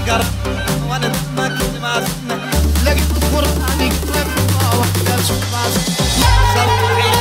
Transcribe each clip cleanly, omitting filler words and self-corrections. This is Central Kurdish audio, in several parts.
قرب وانا دمك الماسنة لقيت القرآن يقرب وحدة شباز شرعي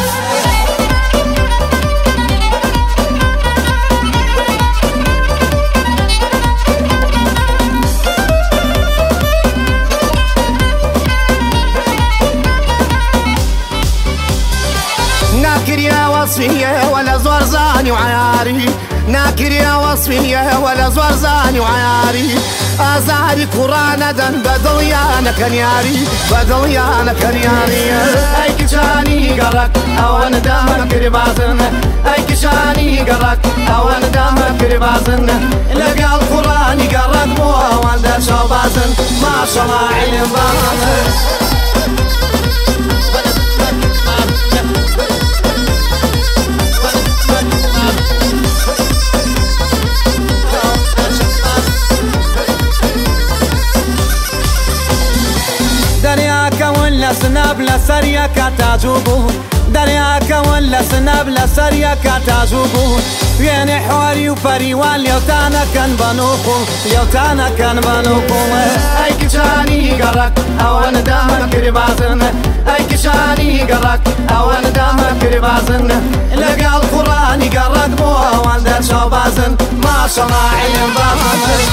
ناكر يا وصفية ولا زورزاني وعياري ناكر يا وصفية ولا زورزاني وعياري أزاري قرآن دن بدليانا كنياري بدليانا كنياري أي كشاني قرق أوان دامك ربازن أي كشاني قرق أوان دامك ربازن لقى القرآن قرق مو أوان دا شوبازن ما شاء الله علم بازن درياك ولا سناب سريك تعجبه درياك ولا سناب سريك تعجبه يعني حواري وفريوان ليوتانا كان بنوخو ليوتانا كان بنوخو أي كشاني قرق أوان دامك ربازن أي كشاني قرق أوان دامك ربازن لقى القرآن قرق مو أوان دا شوبازن ما شاء الله علم بازن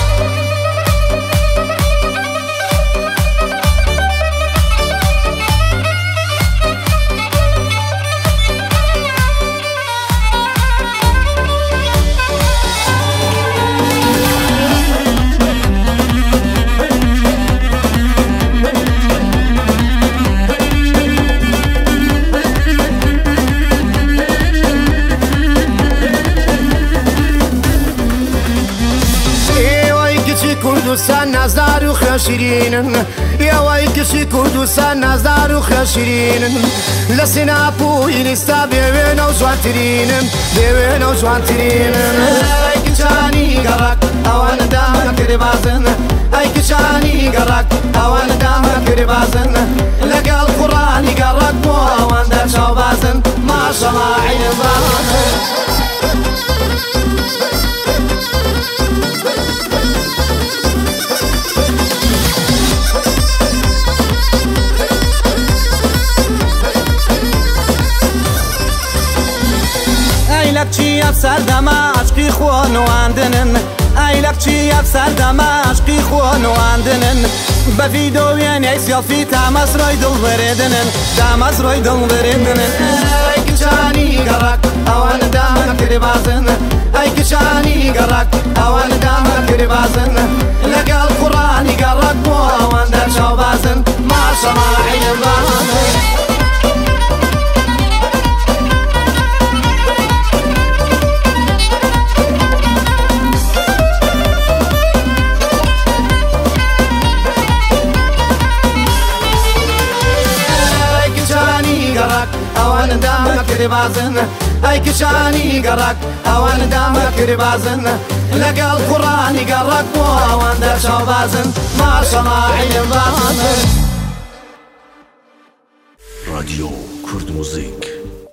كردستان نزار وخشرين يا ويكشي كردستان نزار وخشرين لسنا بوين استابين وجوانترين بين وجوانترين أي كشاني قرق أوان دامك ربازن أي كشاني قرق أوان دامك ربازن لقى القرآن قرق مو أوان دا شوبازن ما شاء الله علم بازن لك چی افسر دم عشقی خوان واندنن ای لك چی افسر دم عشقی خوان واندنن بفيدو يعني سيلفي تامس روي دل بردنن تامس روي دل بردنن ای كشاني قرق اوان دامك ربازن ای كشاني قرق اوان دامك ربازن لقى القرآن قرق مو اوان دا شوبازن ما شاء الله علم بازن أوان دامك ربازن أي كشاني قرق أوان دامك ربازن لقى القرآن قرق وأوان دا شوبازن ما شاء الله علم بازن راديو كرد موزيك